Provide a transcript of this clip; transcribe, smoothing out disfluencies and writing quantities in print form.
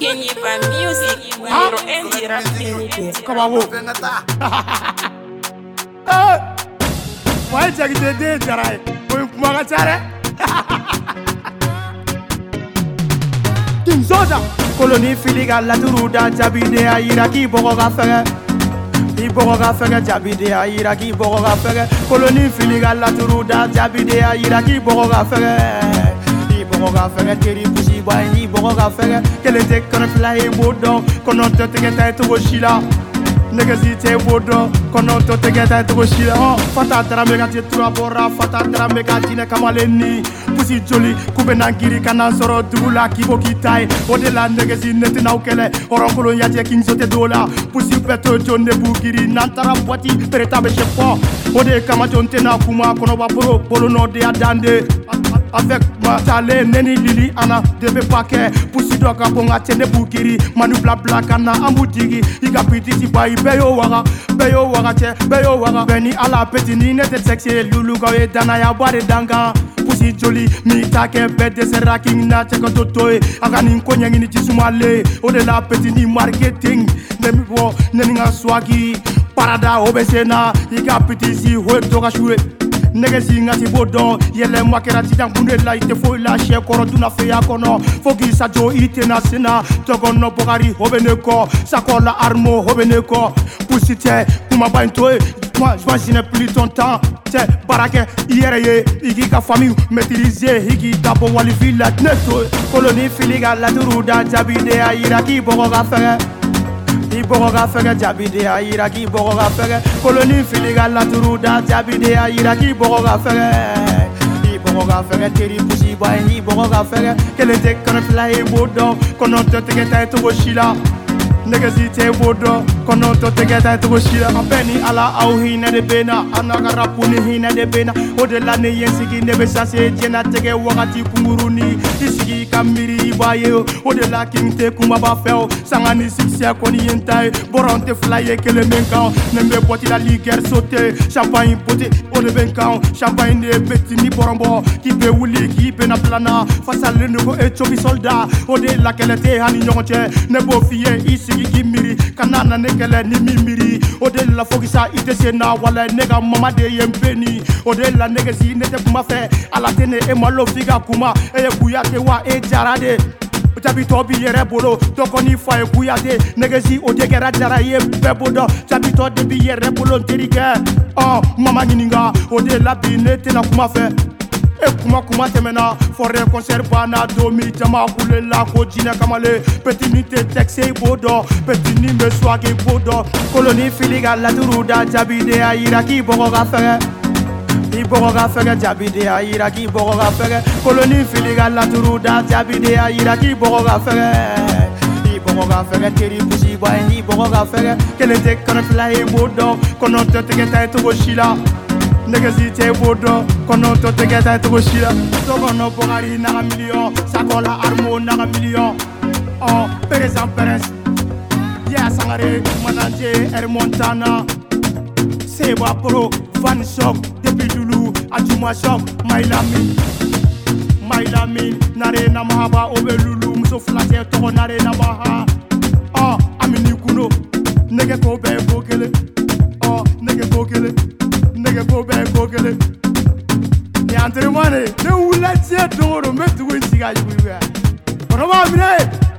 Kenyipa music, Wiro Endi Rapinite. Come on, why take the day, Jarai? Magachare King Soja, Colony Filiga, Laturuda, Jabide, Iraki, Boroga Ferre. Iboroga Ferre, Jabide, Iraki, Boroga Ferre. Colony Filiga, Laturuda, Jabide, Iraki, Boroga Ferre. Boroga Ferre, Terry Pussy, Boy, Boroga Ferre. Quel était qu'on fly Boudon, qu'on a te get to Shila. Negazite Bodo, qu'on a te get to Shila. Fata Tramega, Turabora, Fata Tramega, Tina Kamaleni, Pussy Jolly, Kubenangiri, Kanansoro, Dula, Kibokitai, Odela Negazine, Naukele, Orokolo Yate King Sotedola, Pussy Peto, John de Bugiri, Nantara Boati, Peretabe Chepo, Ode Kamajon Tena Kuma, Konobaporo, Polono de Adande. Avec ma tale neni lili ana debe paquet pusi doka bonga tene bukiri manu bla bla kana ambutigi iga pititi bai beyo waga che beyo waga beni ala petini nete sexy lulu go e dana ya bare danga pusi joli mi take bede seraking na cheko totoy aga nin konya ngini tisumale o de la petini marketing nemi bo neni nga swagi parada obesena iga pitisi ho doka shwe Negesi ngati bodon yele makera titan kunde la ite fo la she koro duna fe ya kono fogi sajo ite na sena togono bogari hobeneko sakola armo hobeneko pusite kuma baintoe moi je n'ai plus ton temps c'est barake yere igi ka famille maîtriser igi dabo wali villa neto colonie filiga la turuda jabide iraki bogoga fere Iboroga Ferre, Jabide, Iraki, Boroga Ferre, Colonie Filiga, La Turuda, Jabide, Iraki, Boroga Ferre, Iboroga Ferre, Terry Pussy, Boy, Boroga Ferre, quel était qu'on fly Bodo, qu'on a te get to Shila. Negazite Bodo, qu'on a te get to Shila. Penny ala Auhina de Bena, Anagarapuni Hina de Bena, Odela Yensiki, Nebesase, Jena Tege Wagati Kumuruni, Isiki Kamiri Bayo, Odela King Te Kumaba Fell, Sangani Sixia Koni Yentai, Boronte Flye Kelemenkan, Nembe Poti la Ligue sauté, Champagne Poti, Odebenkan, Champagne de Betini Borombo, qui peut Wuli, qui peut Naplana, face à l'Unugo et Chobi Soldat, Odela Kelete Hani Nyonche, Nebo Fie, Isiki Kimiri, Kanana Nekele Nimiri, Odela Fogisa Itesena, Wala Nega Mama de Yempeni, Odela Negasi Nete Kumafe, Alatene et Malo Figa Kuma, et Kuyate Wa et Jarade. Jabi tobi yere bolo tokoni fa e kuyate negesi odegera jara ye bebodo jabi to debi yere bolo nterike mama nyininga ode labi nete na kuma fe e kuma temena forêt concert bana domi jama kule la ko jina kamale petinite texte bodo petini me swage bodo colonie filiga la turuda jabide iraki bogoga fere Iboroga Ferre, Jabide, Iraki, Boroga Ferre, Colonie Filiga, La Turuda, Jabide, Iraki, Boroga Ferre, Iboroga Ferre, Terry Pussy, Boy, Boroga Ferre, quel était qu'on fly Bodo, qu'on a te get to Shila. Negazite Bodo, qu'on a te get to Shila. Togono Bogari, Naga million, Sakola Armo, Naga million. Oh, Perez en Perez, Ya Sangare, Mananje, Montana, Seba Pro, Van Shock. Bidulu, Ajuma Shop, Mailami, Narena Mahaba, Obelulu, Muso Flate, Togo Narena Maha, Amini Kuno, Nege go be Gogele, Nege go be Gogele. Yantre Mane, they will let you do to make the way you guys will. What about me?